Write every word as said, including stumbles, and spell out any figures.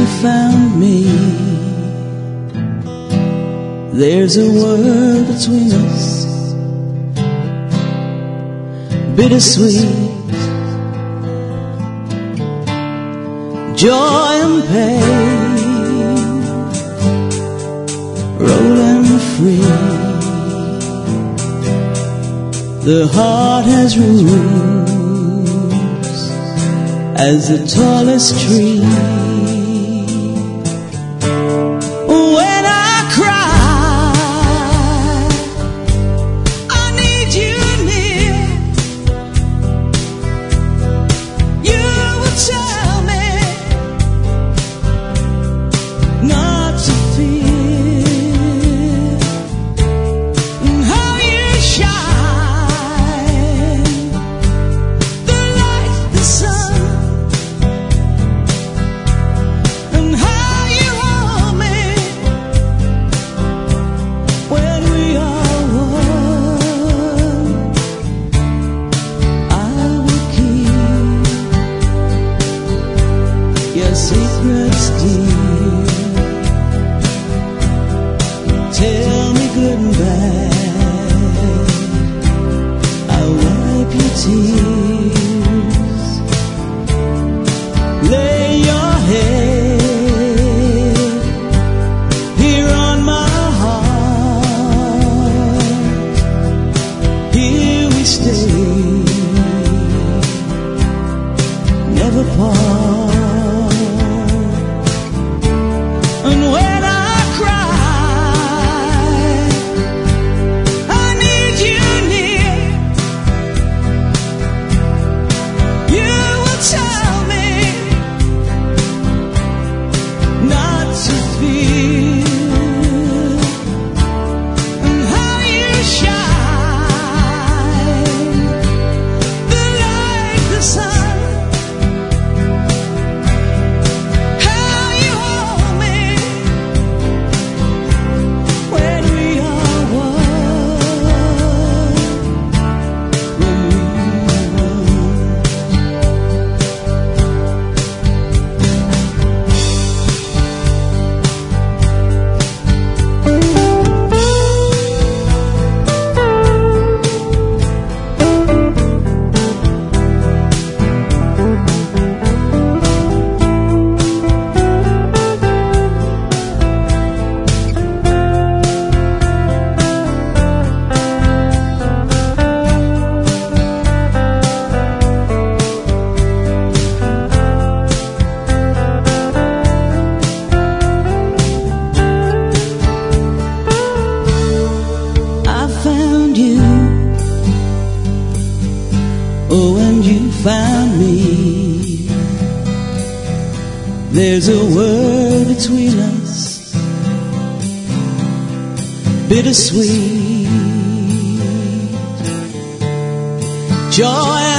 found me. There's a world between us, bittersweet, joy and pain, rolling free. The heart has roots as the tallest tree. When I cry, I need you near. You will tell me not to fear, and how you shine the light, the sun, and how you hold me when we are one. I will keep your secrets dear. Tell me good and bad, I'll wipe your tears. Lay your head here on my heart. Here we stay, never part. And when I cry, I need you near. You will tell me not to fear, and how you shine the light, the sun, how you hold me when we are one, when we are one. I found you, oh, and you found me. There's a world between us, bittersweet, joy